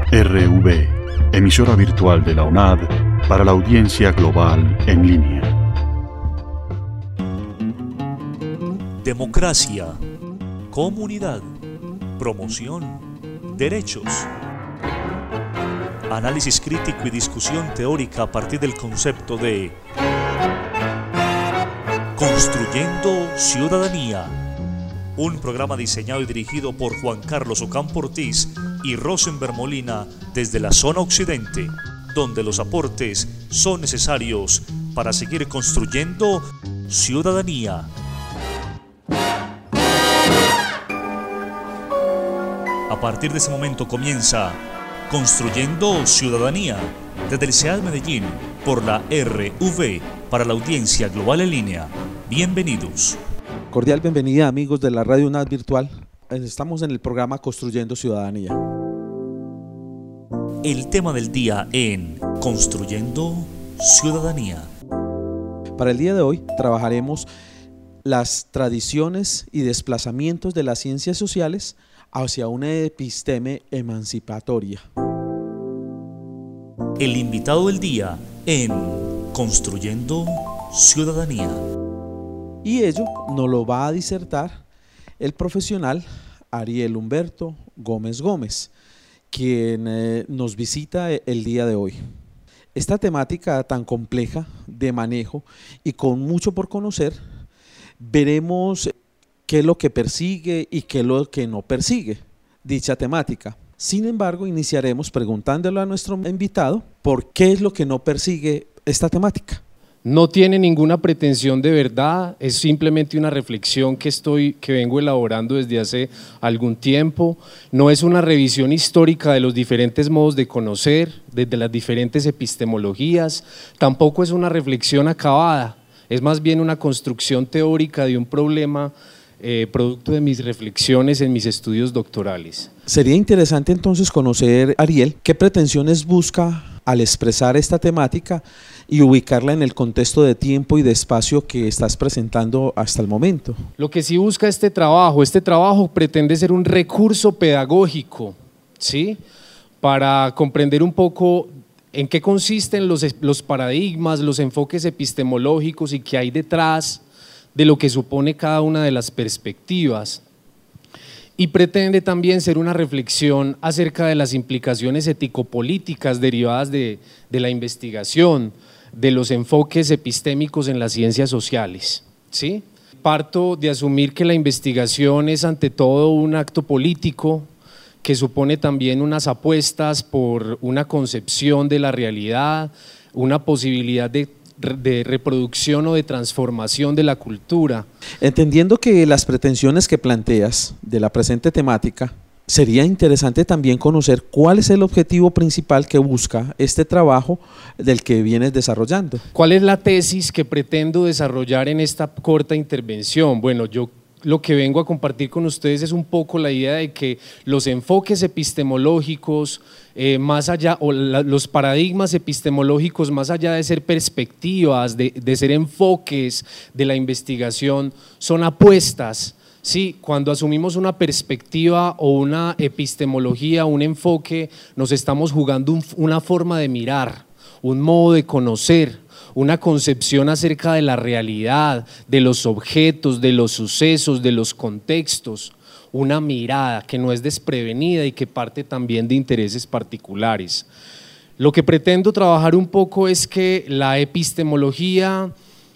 RV, emisora virtual de la UNAD para la audiencia global en línea. Democracia, comunidad, promoción, derechos. Análisis crítico y discusión teórica a partir del concepto de Construyendo Ciudadanía. Un programa diseñado y dirigido por Juan Carlos Ocampo Ortiz y Rosenberg Molina desde la zona occidente, donde los aportes son necesarios para seguir construyendo ciudadanía. A partir de ese momento comienza Construyendo Ciudadanía desde el CEAD Medellín por la RV para la audiencia global en línea. Bienvenidos. Cordial bienvenida, amigos de la Radio UNAD Virtual. Estamos en el programa Construyendo Ciudadanía. El tema del día en Construyendo Ciudadanía. Para el día de hoy trabajaremos las tradiciones y desplazamientos de las ciencias sociales hacia una episteme emancipatoria. El invitado del día en Construyendo Ciudadanía. Y ello nos lo va a disertar el profesional Ariel Humberto Gómez Gómez, quien nos visita el día de hoy. Esta temática tan compleja de manejo y con mucho por conocer, veremos qué es lo que persigue y qué es lo que no persigue dicha temática. Sin embargo, iniciaremos preguntándole a nuestro invitado por qué es lo que no persigue esta temática. No tiene ninguna pretensión de verdad, es simplemente una reflexión que vengo elaborando desde hace algún tiempo. No es una revisión histórica de los diferentes modos de conocer, desde las diferentes epistemologías, tampoco es una reflexión acabada, es más bien una construcción teórica de un problema producto de mis reflexiones en mis estudios doctorales. Sería interesante entonces conocer, Ariel, qué pretensiones busca al expresar esta temática y ubicarla en el contexto de tiempo y de espacio que estás presentando hasta el momento. Lo que sí busca este trabajo pretende ser un recurso pedagógico, ¿sí? Para comprender un poco en qué consisten los paradigmas, los enfoques epistemológicos y qué hay detrás de lo que supone cada una de las perspectivas. Y pretende también ser una reflexión acerca de las implicaciones ético-políticas derivadas de la investigación, de los enfoques epistémicos en las ciencias sociales, ¿sí? Parto de asumir que la investigación es ante todo un acto político que supone también unas apuestas por una concepción de la realidad, una posibilidad de reproducción o de transformación de la cultura. Entendiendo que las pretensiones que planteas de la presente temática, sería interesante también conocer cuál es el objetivo principal que busca este trabajo del que vienes desarrollando. ¿Cuál es la tesis que pretendo desarrollar en esta corta intervención? Bueno, yo lo que vengo a compartir con ustedes es un poco la idea de que los enfoques epistemológicos más allá, o los paradigmas epistemológicos más allá de ser perspectivas, de ser enfoques de la investigación, son apuestas. Sí, cuando asumimos una perspectiva o una epistemología, un enfoque, nos estamos jugando una forma de mirar, un modo de conocer, una concepción acerca de la realidad, de los objetos, de los sucesos, de los contextos, una mirada que no es desprevenida y que parte también de intereses particulares. Lo que pretendo trabajar un poco es que la epistemología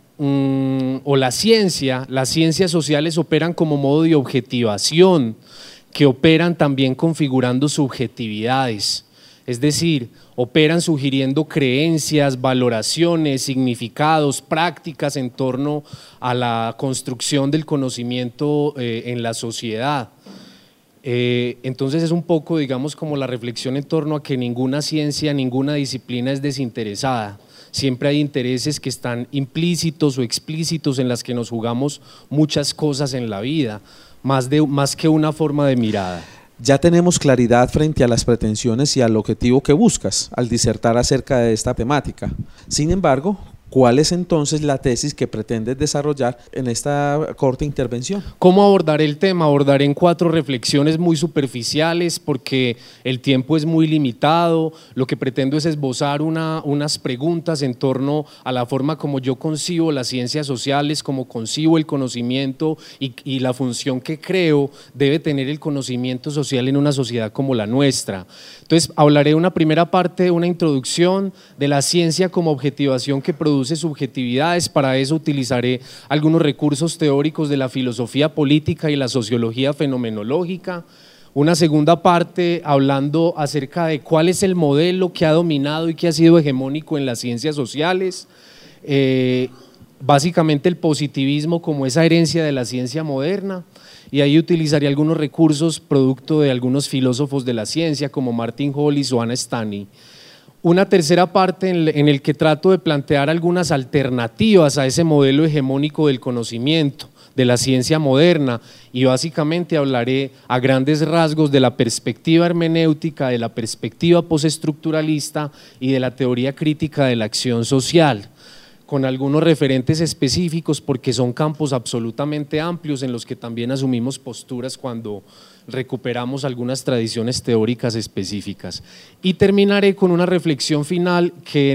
o las ciencias sociales operan como modo de objetivación, que operan también configurando subjetividades, es decir, operan sugiriendo creencias, valoraciones, significados, prácticas en torno a la construcción del conocimiento en la sociedad. Entonces es un poco, digamos, como la reflexión en torno a que ninguna ciencia, ninguna disciplina es desinteresada. Siempre hay intereses que están implícitos o explícitos en las que nos jugamos muchas cosas en la vida, más que una forma de mirada. Ya tenemos claridad frente a las pretensiones y al objetivo que buscas al disertar acerca de esta temática. Sin embargo, ¿Cuál es entonces la tesis que pretendes desarrollar en esta corta intervención? ¿Cómo abordaré el tema? Abordaré en 4 reflexiones muy superficiales porque el tiempo es muy limitado. Lo que pretendo es esbozar unas preguntas en torno a la forma como yo concibo las ciencias sociales, como concibo el conocimiento y la función que creo debe tener el conocimiento social en una sociedad como la nuestra. Entonces, hablaré una primera parte, una introducción de la ciencia como objetivación que produce subjetividades. Para eso utilizaré algunos recursos teóricos de la filosofía política y la sociología fenomenológica. Una segunda parte hablando acerca de cuál es el modelo que ha dominado y que ha sido hegemónico en las ciencias sociales. Básicamente el positivismo como esa herencia de la ciencia moderna. Y ahí utilizaré algunos recursos producto de algunos filósofos de la ciencia como Martin Hollis o Anna Stani. Una tercera parte en el que trato de plantear algunas alternativas a ese modelo hegemónico del conocimiento, de la ciencia moderna, y básicamente hablaré a grandes rasgos de la perspectiva hermenéutica, de la perspectiva postestructuralista y de la teoría crítica de la acción social, con algunos referentes específicos porque son campos absolutamente amplios en los que también asumimos posturas cuando recuperamos algunas tradiciones teóricas específicas. Y terminaré con una reflexión final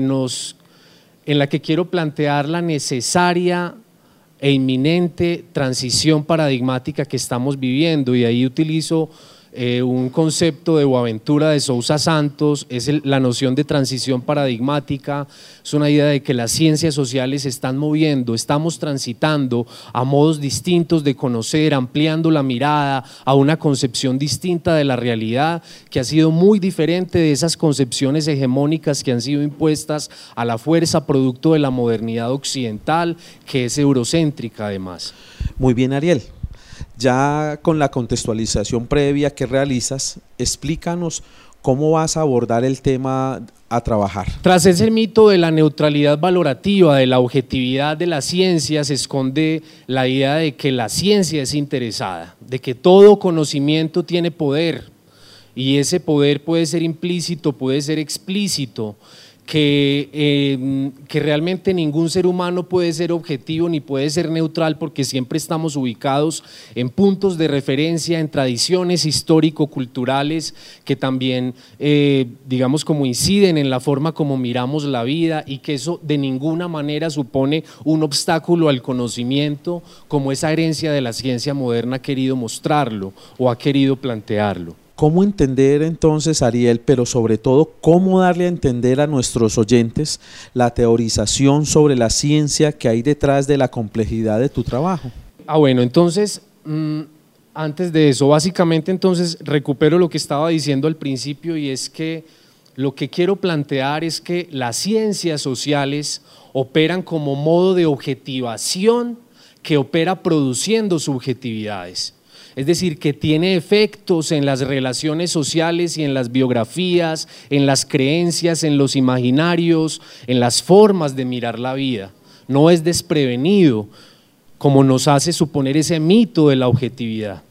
en la que quiero plantear la necesaria e inminente transición paradigmática que estamos viviendo, y ahí utilizo un concepto de Boaventura de Sousa Santos, es la noción de transición paradigmática. Es una idea de que las ciencias sociales se están moviendo, estamos transitando a modos distintos de conocer, ampliando la mirada a una concepción distinta de la realidad que ha sido muy diferente de esas concepciones hegemónicas que han sido impuestas a la fuerza producto de la modernidad occidental, que es eurocéntrica además. Muy bien, Ariel. Ya con la contextualización previa que realizas, explícanos cómo vas a abordar el tema a trabajar. Tras ese mito de la neutralidad valorativa, de la objetividad de la ciencia, se esconde la idea de que la ciencia es interesada, de que todo conocimiento tiene poder, y ese poder puede ser implícito, puede ser explícito, que realmente ningún ser humano puede ser objetivo ni puede ser neutral porque siempre estamos ubicados en puntos de referencia, en tradiciones histórico-culturales que también, digamos, como inciden en la forma como miramos la vida, y que eso de ninguna manera supone un obstáculo al conocimiento como esa herencia de la ciencia moderna ha querido mostrarlo o ha querido plantearlo. ¿Cómo entender entonces, Ariel, pero sobre todo, cómo darle a entender a nuestros oyentes la teorización sobre la ciencia que hay detrás de la complejidad de tu trabajo? Bueno, entonces, antes de eso, básicamente entonces recupero lo que estaba diciendo al principio, y es que lo que quiero plantear es que las ciencias sociales operan como modo de objetivación que opera produciendo subjetividades. Es decir, que tiene efectos en las relaciones sociales y en las biografías, en las creencias, en los imaginarios, en las formas de mirar la vida. No es desprevenido, como nos hace suponer ese mito de la objetividad.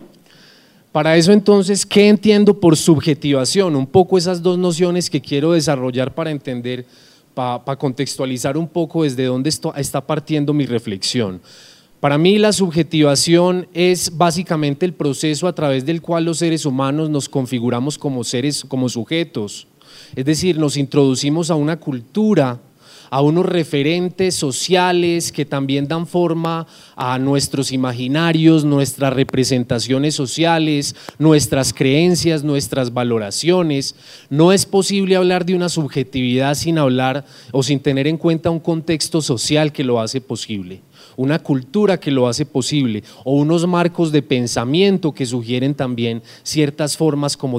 Para eso entonces, ¿qué entiendo por subjetivación? Un poco esas dos nociones que quiero desarrollar para entender, para contextualizar un poco desde dónde está partiendo mi reflexión. Para mí la subjetivación es básicamente el proceso a través del cual los seres humanos nos configuramos como seres, como sujetos, es decir, nos introducimos a una cultura, a unos referentes sociales que también dan forma a nuestros imaginarios, nuestras representaciones sociales, nuestras creencias, nuestras valoraciones. No es posible hablar de una subjetividad sin hablar o sin tener en cuenta un contexto social que lo hace posible, una cultura que lo hace posible, o unos marcos de pensamiento que sugieren también ciertas formas como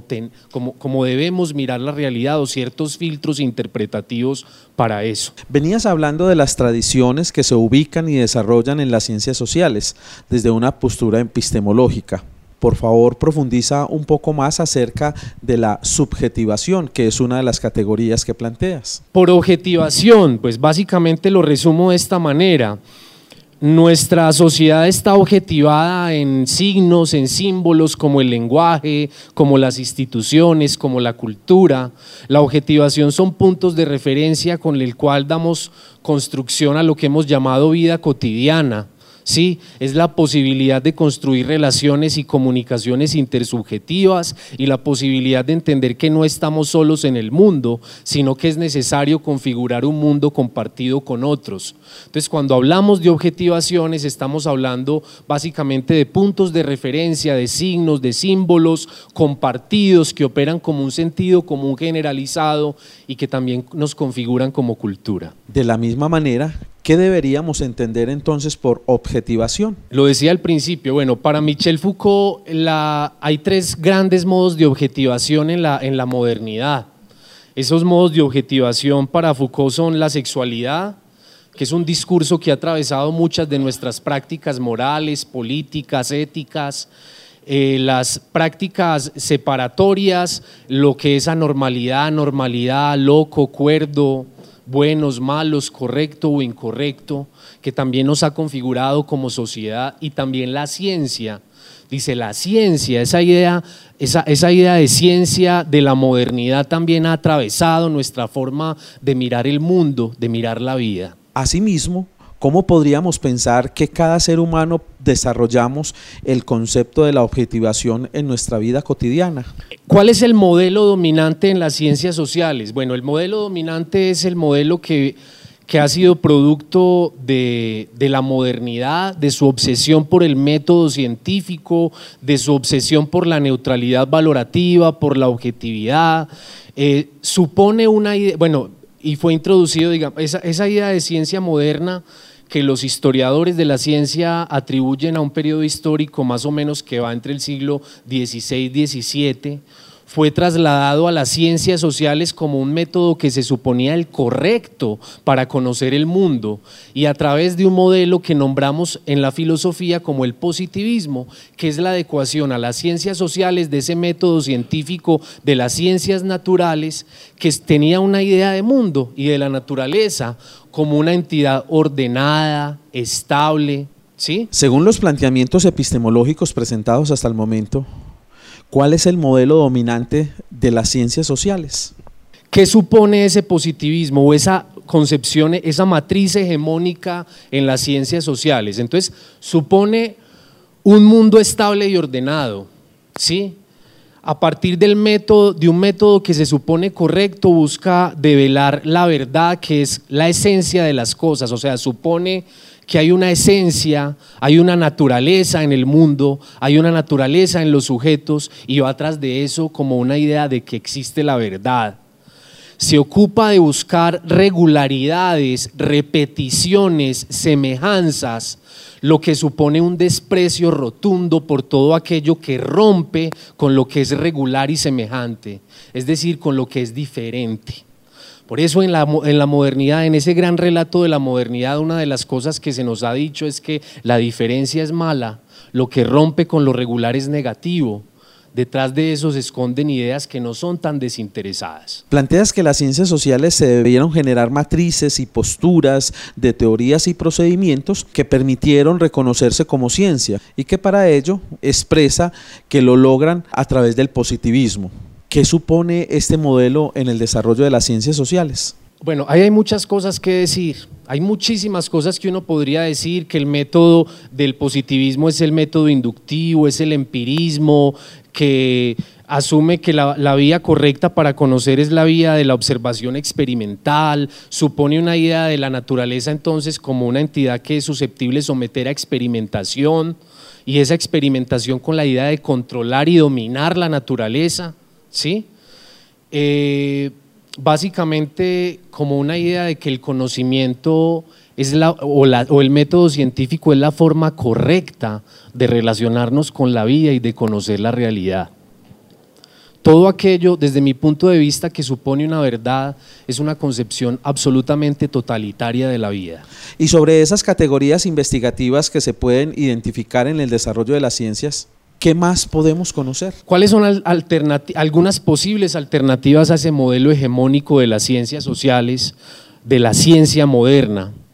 debemos mirar la realidad, o ciertos filtros interpretativos para eso. Venías hablando de las tradiciones que se ubican y desarrollan en las ciencias sociales desde una postura epistemológica. Por favor, profundiza un poco más acerca de la subjetivación, que es una de las categorías que planteas. Por objetivación, pues básicamente lo resumo de esta manera. Nuestra sociedad está objetivada en signos, en símbolos como el lenguaje, como las instituciones, como la cultura. La objetivación son puntos de referencia con el cual damos construcción a lo que hemos llamado vida cotidiana. Sí, es la posibilidad de construir relaciones y comunicaciones intersubjetivas y la posibilidad de entender que no estamos solos en el mundo, sino que es necesario configurar un mundo compartido con otros. Entonces, cuando hablamos de objetivaciones, estamos hablando básicamente de puntos de referencia, de signos, de símbolos compartidos que operan como un sentido común generalizado y que también nos configuran como cultura. De la misma manera, ¿qué deberíamos entender entonces por objetivación? Lo decía al principio, bueno, para Michel Foucault hay tres grandes modos de objetivación en la modernidad. Esos modos de objetivación para Foucault son la sexualidad, que es un discurso que ha atravesado muchas de nuestras prácticas morales, políticas, éticas, las prácticas separatorias, lo que es anormalidad, normalidad, loco, cuerdo, buenos, malos, correcto o incorrecto, que también nos ha configurado como sociedad, y también la ciencia. Dice la ciencia, esa idea de ciencia de la modernidad también ha atravesado nuestra forma de mirar el mundo, de mirar la vida. Asimismo, ¿cómo podríamos pensar que cada ser humano desarrollamos el concepto de la objetivación en nuestra vida cotidiana? ¿Cuál es el modelo dominante en las ciencias sociales? Bueno, el modelo dominante es el modelo que ha sido producto de la modernidad, de su obsesión por el método científico, de su obsesión por la neutralidad valorativa, por la objetividad. Supone una idea, bueno, y fue introducido, digamos, esa idea de ciencia moderna que los historiadores de la ciencia atribuyen a un periodo histórico más o menos que va entre el siglo XVI y XVII, fue trasladado a las ciencias sociales como un método que se suponía el correcto para conocer el mundo, y a través de un modelo que nombramos en la filosofía como el positivismo, que es la adecuación a las ciencias sociales de ese método científico de las ciencias naturales, que tenía una idea de mundo y de la naturaleza como una entidad ordenada, estable, ¿sí? Según los planteamientos epistemológicos presentados hasta el momento, ¿cuál es el modelo dominante de las ciencias sociales? ¿Qué supone ese positivismo o esa concepción, esa matriz hegemónica en las ciencias sociales? Entonces, supone un mundo estable y ordenado, ¿sí? A partir de un método que se supone correcto, busca develar la verdad, que es la esencia de las cosas, o sea, supone que hay una esencia, hay una naturaleza en el mundo, hay una naturaleza en los sujetos, y va atrás de eso como una idea de que existe la verdad. Se ocupa de buscar regularidades, repeticiones, semejanzas, lo que supone un desprecio rotundo por todo aquello que rompe con lo que es regular y semejante, es decir, con lo que es diferente. Por eso en la modernidad, en ese gran relato de la modernidad, una de las cosas que se nos ha dicho es que la diferencia es mala, lo que rompe con lo regular es negativo. Detrás de eso se esconden ideas que no son tan desinteresadas. Planteas que las ciencias sociales se debieron generar matrices y posturas de teorías y procedimientos que permitieron reconocerse como ciencia, y que para ello expresa que lo logran a través del positivismo. ¿Qué supone este modelo en el desarrollo de las ciencias sociales? Bueno, ahí hay muchas cosas que decir, hay muchísimas cosas que uno podría decir, que el método del positivismo es el método inductivo, es el empirismo, que asume que la vía correcta para conocer es la vía de la observación experimental, supone una idea de la naturaleza entonces como una entidad que es susceptible de someter a experimentación, y esa experimentación con la idea de controlar y dominar la naturaleza, ¿sí? Básicamente como una idea de que el conocimiento es o el método científico es la forma correcta de relacionarnos con la vida y de conocer la realidad. Todo aquello, desde mi punto de vista, que supone una verdad, es una concepción absolutamente totalitaria de la vida. Y sobre esas categorías investigativas que se pueden identificar en el desarrollo de las ciencias, ¿qué más podemos conocer? ¿Cuáles son algunas posibles alternativas a ese modelo hegemónico de las ciencias sociales, de la ciencia moderna?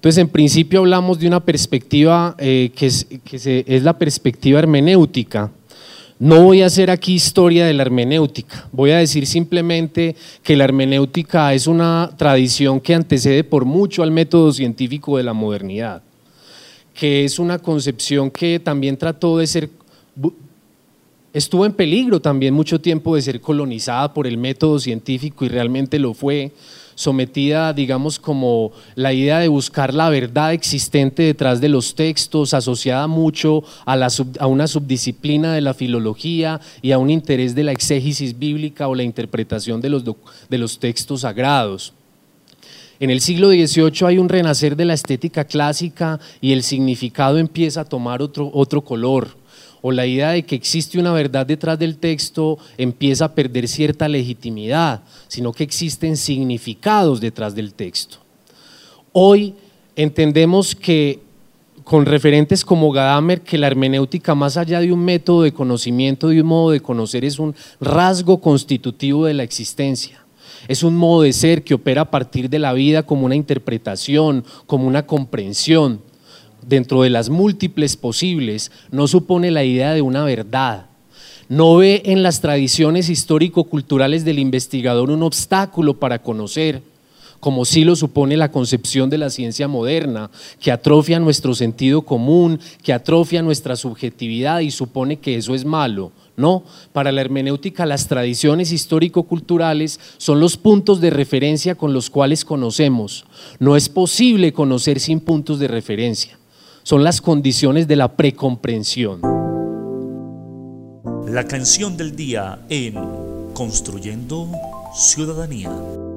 Entonces, en principio hablamos de una perspectiva que es la perspectiva hermenéutica. No voy a hacer aquí historia de la hermenéutica, voy a decir simplemente que la hermenéutica es una tradición que antecede por mucho al método científico de la modernidad, que es una concepción que también trató de ser, estuvo en peligro también mucho tiempo de ser colonizada por el método científico y realmente lo fue, sometida, digamos, como la idea de buscar la verdad existente detrás de los textos, asociada mucho a una subdisciplina de la filología y a un interés de la exégesis bíblica o la interpretación de los textos sagrados. En el siglo XVIII hay un renacer de la estética clásica y el significado empieza a tomar otro color, o la idea de que existe una verdad detrás del texto empieza a perder cierta legitimidad, sino que existen significados detrás del texto. Hoy entendemos que, con referentes como Gadamer, que la hermenéutica, más allá de un método de conocimiento, de un modo de conocer, es un rasgo constitutivo de la existencia. Es un modo de ser que opera a partir de la vida como una interpretación, como una comprensión. Dentro de las múltiples posibles, no supone la idea de una verdad. No ve en las tradiciones histórico-culturales del investigador un obstáculo para conocer, como sí lo supone la concepción de la ciencia moderna, que atrofia nuestro sentido común, que atrofia nuestra subjetividad y supone que eso es malo. No, para la hermenéutica las tradiciones histórico-culturales son los puntos de referencia con los cuales conocemos. No es posible conocer sin puntos de referencia. Son las condiciones de la precomprensión. La canción del día en Construyendo Ciudadanía.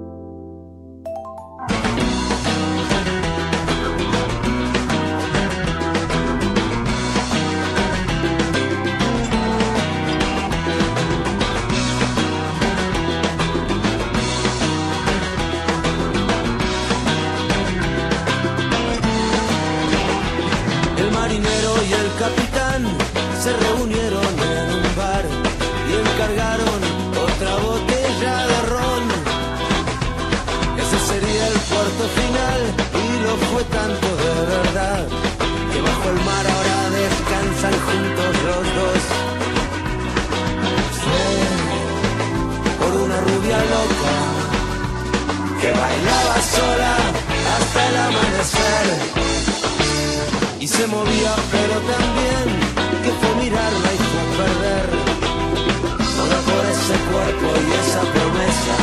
Se reunieron en un bar y encargaron otra botella de ron. Ese sería el puerto final y lo fue tanto de verdad que bajo el mar ahora descansan juntos los dos. Fue por una rubia loca que bailaba sola hasta el amanecer y se movía pero también que fue mirarla y fue a perder todo por ese cuerpo y esa promesa.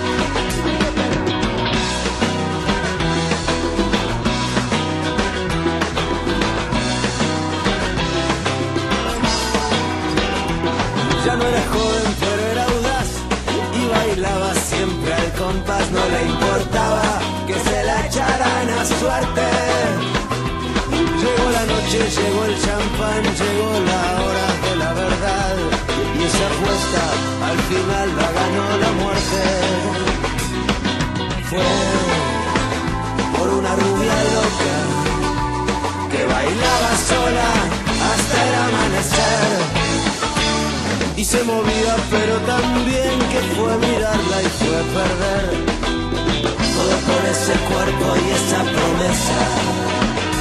Ya no era joven pero era audaz y bailaba siempre al compás, no le importaba que se la echaran a suerte. Llegó la noche, llegó el champán, llegó la hora de la verdad y esa apuesta al final la ganó la muerte. Fue por una rubia loca que bailaba sola hasta el amanecer y se movía pero también que fue a mirarla y fue a perder todo por ese cuerpo y esa promesa.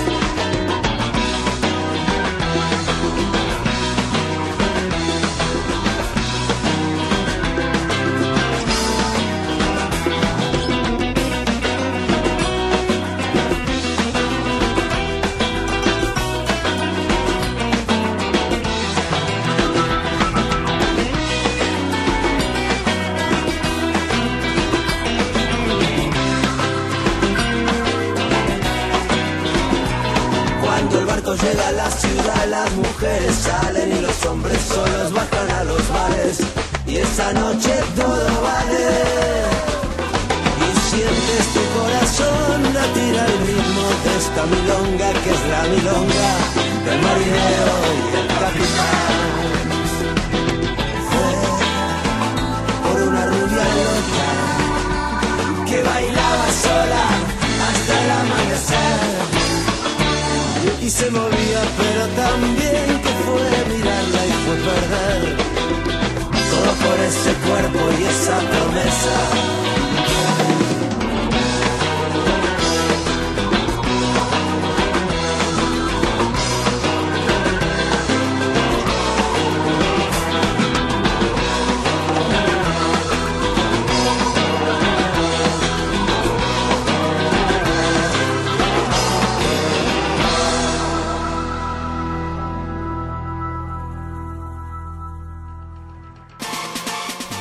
Llega a la ciudad, las mujeres salen y los hombres solos bajan a los bares y esa noche todo vale y sientes tu corazón latir al ritmo de esta milonga que es la milonga del marinero y el capitán. Fue por una rubia loca que bailaba sola hasta el amanecer y se movía pero también que fue mirarla y fue perder todo por ese cuerpo y esa promesa.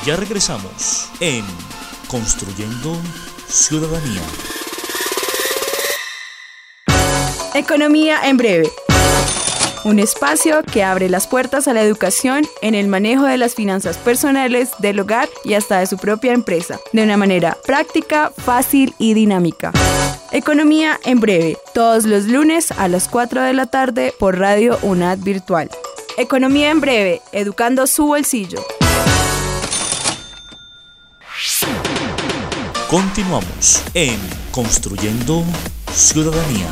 Ya regresamos en Construyendo Ciudadanía. Economía en breve. Un espacio que abre las puertas a la educación en el manejo de las finanzas personales, del hogar y hasta de su propia empresa, de una manera práctica, fácil y dinámica. Economía en breve, todos los lunes a las 4 de la tarde por Radio UNAD Virtual. Economía en breve, educando su bolsillo. Continuamos en Construyendo Ciudadanía.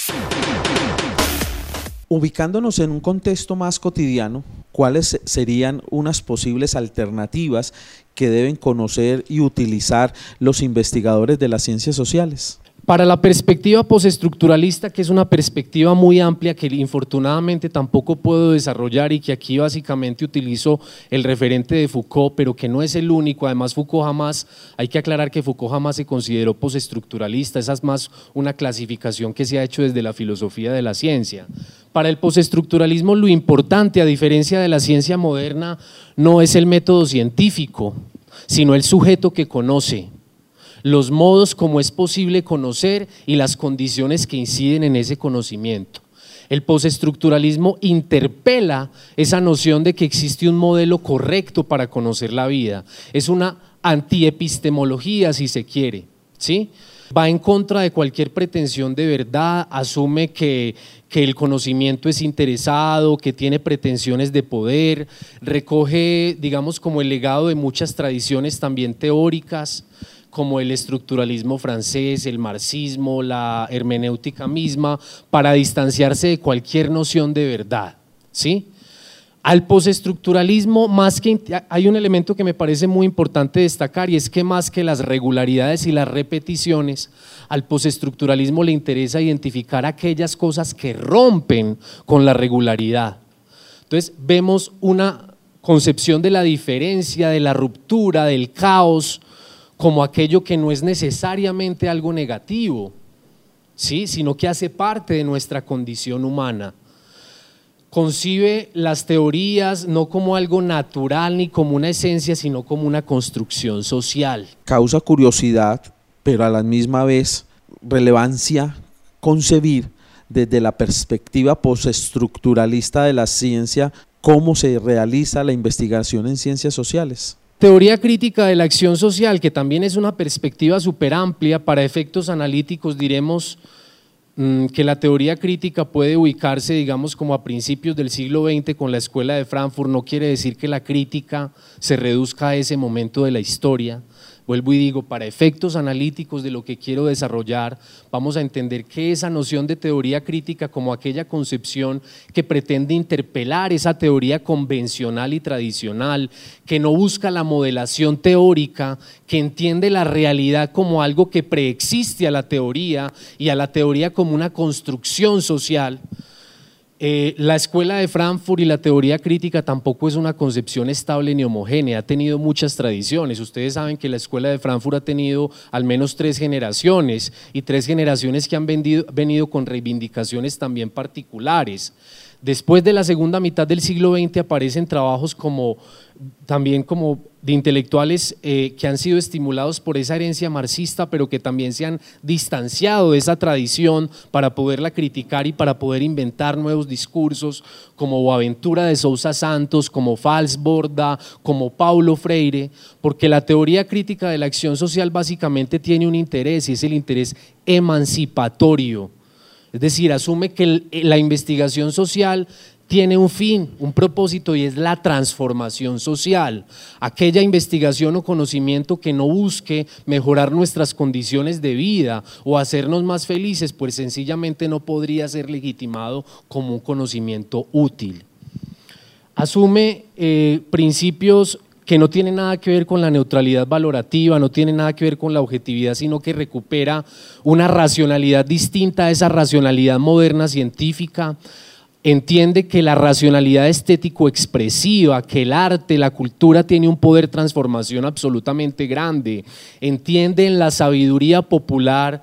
Ubicándonos en un contexto más cotidiano, ¿cuáles serían unas posibles alternativas que deben conocer y utilizar los investigadores de las ciencias sociales? Para la perspectiva postestructuralista, que es una perspectiva muy amplia que infortunadamente tampoco puedo desarrollar y que aquí básicamente utilizo el referente de Foucault, pero que no es el único. Además, Foucault jamás, hay que aclarar que Foucault jamás se consideró postestructuralista, esa es más una clasificación que se ha hecho desde la filosofía de la ciencia. Para el postestructuralismo, lo importante, a diferencia de la ciencia moderna, no es el método científico, sino el sujeto que conoce, los modos como es posible conocer y las condiciones que inciden en ese conocimiento. El postestructuralismo interpela esa noción de que existe un modelo correcto para conocer la vida. Es una antiepistemología, si se quiere, ¿sí? Va en contra de cualquier pretensión de verdad, asume que el conocimiento es interesado, que tiene pretensiones de poder, recoge, digamos, como el legado de muchas tradiciones también teóricas, como el estructuralismo francés, el marxismo, la hermenéutica misma, para distanciarse de cualquier noción de verdad, ¿sí? Al postestructuralismo, hay un elemento que me parece muy importante destacar, y es que más que las regularidades y las repeticiones, al postestructuralismo le interesa identificar aquellas cosas que rompen con la regularidad. Entonces vemos una concepción de la diferencia, de la ruptura, del caos, como aquello que no es necesariamente algo negativo, ¿sí? Sino que hace parte de nuestra condición humana. Concibe las teorías no como algo natural ni como una esencia, sino como una construcción social. Causa curiosidad, pero a la misma vez relevancia concebir desde la perspectiva postestructuralista de la ciencia cómo se realiza la investigación en ciencias sociales. Teoría crítica de la acción social, que también es una perspectiva súper amplia. Para efectos analíticos diremos que la teoría crítica puede ubicarse, digamos, como a principios del siglo XX con la Escuela de Frankfurt. No quiere decir que la crítica se reduzca a ese momento de la historia. Vuelvo y digo, para efectos analíticos de lo que quiero desarrollar, vamos a entender que esa noción de teoría crítica como aquella concepción que pretende interpelar esa teoría convencional y tradicional, que no busca la modelación teórica, que entiende la realidad como algo que preexiste a la teoría y a la teoría como una construcción social. La Escuela de Frankfurt y la teoría crítica tampoco es una concepción estable ni homogénea, ha tenido muchas tradiciones. Ustedes saben que la Escuela de Frankfurt ha tenido al menos 3 generaciones y 3 generaciones que han venido con reivindicaciones también particulares. Después de la segunda mitad del siglo XX aparecen trabajos también como de intelectuales que han sido estimulados por esa herencia marxista, pero que también se han distanciado de esa tradición para poderla criticar y para poder inventar nuevos discursos, como Boaventura de Sousa Santos, como Falsborda, como Paulo Freire, porque la teoría crítica de la acción social básicamente tiene un interés, y es el interés emancipatorio. Es decir, asume que la investigación social tiene un fin, un propósito, y es la transformación social. Aquella investigación o conocimiento que no busque mejorar nuestras condiciones de vida o hacernos más felices, pues sencillamente no podría ser legitimado como un conocimiento útil. Asume principios que no tiene nada que ver con la neutralidad valorativa, no tiene nada que ver con la objetividad, sino que recupera una racionalidad distinta a esa racionalidad moderna científica. Entiende que la racionalidad estético-expresiva, que el arte, la cultura tiene un poder de transformación absolutamente grande. Entiende en la sabiduría popular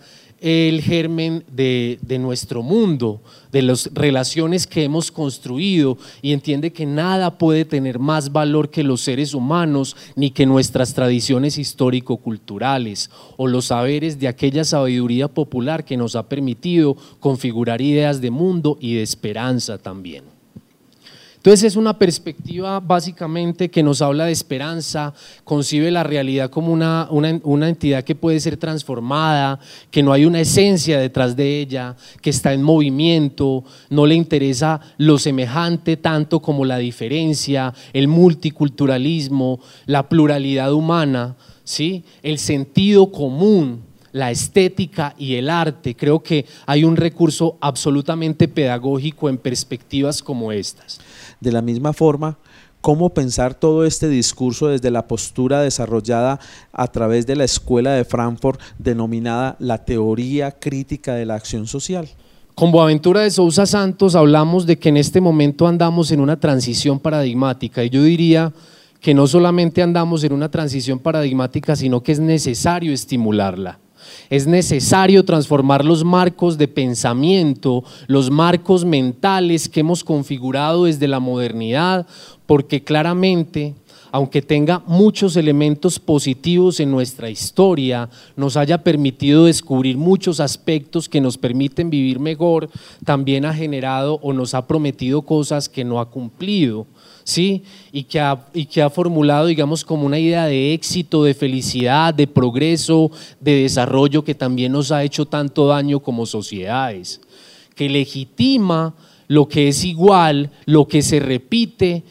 el germen de nuestro mundo, de las relaciones que hemos construido, y entiende que nada puede tener más valor que los seres humanos, ni que nuestras tradiciones histórico-culturales o los saberes de aquella sabiduría popular que nos ha permitido configurar ideas de mundo y de esperanza también. Entonces es una perspectiva básicamente que nos habla de esperanza, concibe la realidad como una entidad que puede ser transformada, que no hay una esencia detrás de ella, que está en movimiento, no le interesa lo semejante tanto como la diferencia, el multiculturalismo, la pluralidad humana, ¿sí? El sentido común, la estética y el arte. Creo que hay un recurso absolutamente pedagógico en perspectivas como estas. De la misma forma, ¿cómo pensar todo este discurso desde la postura desarrollada a través de la Escuela de Frankfurt denominada la teoría crítica de la acción social? Con Boaventura de Sousa Santos hablamos de que en este momento andamos en una transición paradigmática, y yo diría que no solamente andamos en una transición paradigmática, sino que es necesario estimularla. Es necesario transformar los marcos de pensamiento, los marcos mentales que hemos configurado desde la modernidad, porque claramente, aunque tenga muchos elementos positivos en nuestra historia, nos haya permitido descubrir muchos aspectos que nos permiten vivir mejor, también ha generado o nos ha prometido cosas que no ha cumplido, ¿sí? Y que ha formulado, digamos, como una idea de éxito, de felicidad, de progreso, de desarrollo, que también nos ha hecho tanto daño como sociedades, que legitima lo que es igual, lo que se repite.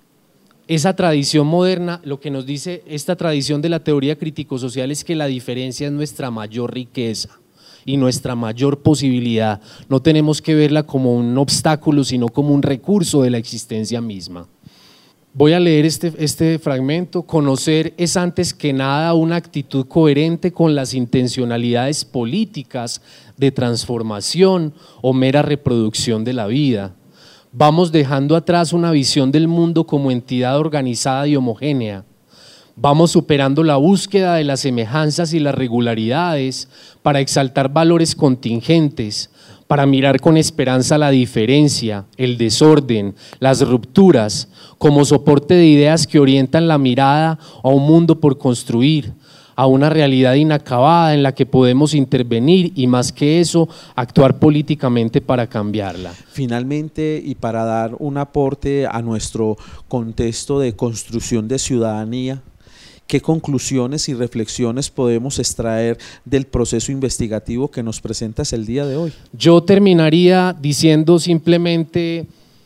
Esa tradición moderna, lo que nos dice esta tradición de la teoría crítico-social es que la diferencia es nuestra mayor riqueza y nuestra mayor posibilidad. No tenemos que verla como un obstáculo, sino como un recurso de la existencia misma. Voy a leer este fragmento. Conocer es antes que nada una actitud coherente con las intencionalidades políticas de transformación o mera reproducción de la vida. Vamos dejando atrás una visión del mundo como entidad organizada y homogénea. Vamos superando la búsqueda de las semejanzas y las regularidades para exaltar valores contingentes, para mirar con esperanza la diferencia, el desorden, las rupturas, como soporte de ideas que orientan la mirada a un mundo por construir, a una realidad inacabada en la que podemos intervenir y, más que eso, actuar políticamente para cambiarla. Finalmente, y para dar un aporte a nuestro contexto de construcción de ciudadanía, ¿qué conclusiones y reflexiones podemos extraer del proceso investigativo que nos presentas el día de hoy? Yo terminaría diciendo simplemente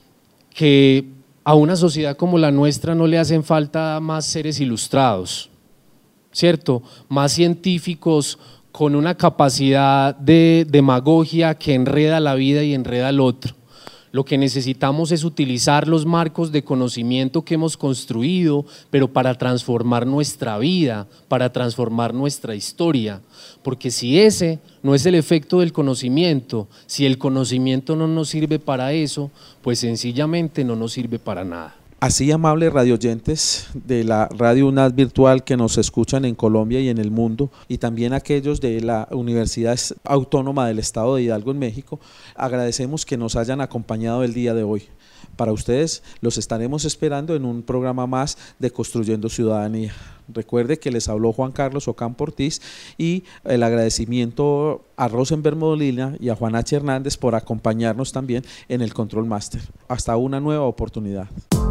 que a una sociedad como la nuestra no le hacen falta más seres ilustrados, ¿cierto? Más científicos con una capacidad de demagogia que enreda la vida y enreda al otro. Lo que necesitamos es utilizar los marcos de conocimiento que hemos construido, pero para transformar nuestra vida, para transformar nuestra historia, porque si ese no es el efecto del conocimiento, si el conocimiento no nos sirve para eso, pues sencillamente no nos sirve para nada. Así, amables radioyentes de la Radio UNAD virtual que nos escuchan en Colombia y en el mundo, y también aquellos de la Universidad Autónoma del Estado de Hidalgo en México, agradecemos que nos hayan acompañado el día de hoy. Para ustedes los estaremos esperando en un programa más de Construyendo Ciudadanía. Recuerde que les habló Juan Carlos Ocampo Ortiz, y el agradecimiento a Rosenberg Molina y a Juan H. Hernández por acompañarnos también en el Control Master. Hasta una nueva oportunidad.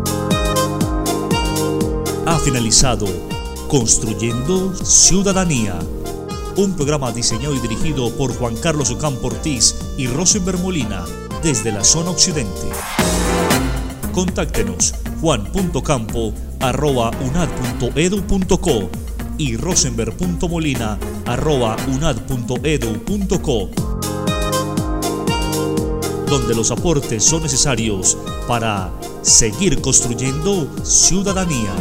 Ha finalizado Construyendo Ciudadanía, un programa diseñado y dirigido por Juan Carlos Ocampo Ortiz y Rosenberg Molina desde la zona occidente. Contáctenos juan.campo@unad.edu.co y rosenberg.molina@unad.edu.co, donde los aportes son necesarios para seguir construyendo ciudadanía.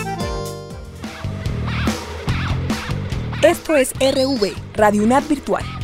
Esto es RV, Radio UNAD Virtual.